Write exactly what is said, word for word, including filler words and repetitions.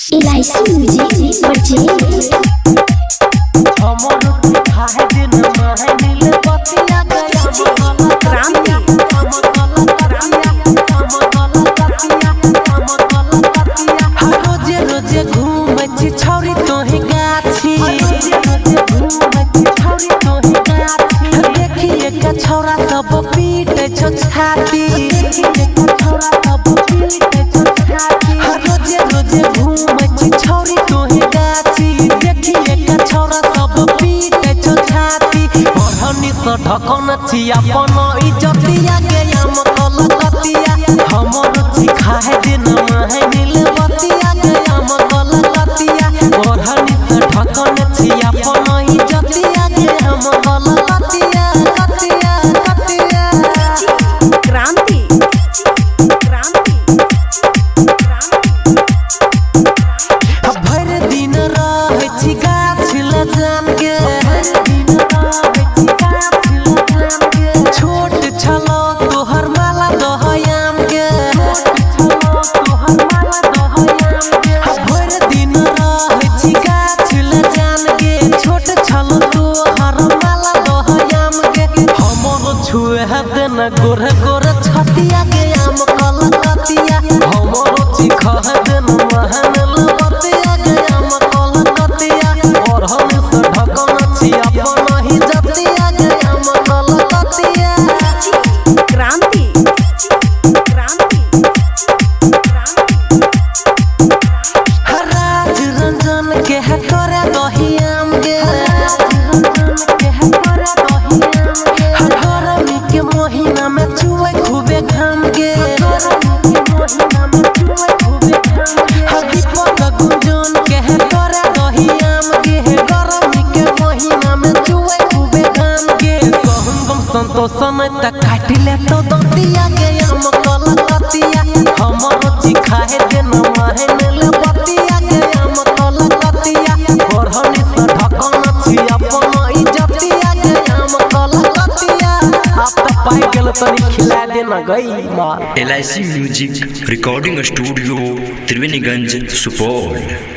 इलायची म्यूजिक बजे हमर खाए दिन माहे नील पतिया गया हमर क्रांति हमर क्रांति हमर पतिया हमर पतिया रोजे रोजे घूमै छी छौरी तोही गाछी रोजे रोजे घूमै छी छौरी तोही गाछी देखिए के छौरा सब पीटे छ छाती देखिए के छौरा सब पीटे छ छाती रोजे रोजे घूमै छी छौरी तोही गाछी देखिए के छौरा सब पीटे छ छाती ओढ़नी से ढकन छी अपन इज्जतिया के हम कलकतिया हमर सिखाए दिन माहे नील बतिया के हम कलकतिया ओढ़नी से ढकन छी अपन इज्जतिया के हम कलकतिया कतिया कतिया क्रांति क्रांति भर दिन रहै छी गाछ लजान के छोट छलो तोहर माला दहयाम के भर दिन रहै छी गाछ लजान के छोट छलो तोहर माला दहयाम के हमर छुए देन गोर गोर छतिया के आम कलकतिया हमर चिखा देन महन लबतिया के आम कलकतिया और हम से ढकन छी अपन ही जतिया के आम कलकतिया क्रांति क्रांति राज रंजन के है करे दहियाम के गरमी के महीना में चुए खूबे घाम के दीपक गुंजन के है करे दहियाम के गरमी के महीना में चुए खूबे घाम के सहम संतोष में तक काट ले तो दतिया के हम कलकतिया हमर चिखाए दिन माहे नील बतिया के हम कलकतिया ओढ़नी से ढकन छी अपन इज्जतिया के हम कलकतिया आप तो पाई गेल तनी खिला देना गई मार L I C music recording studio Triveniganj Supaul.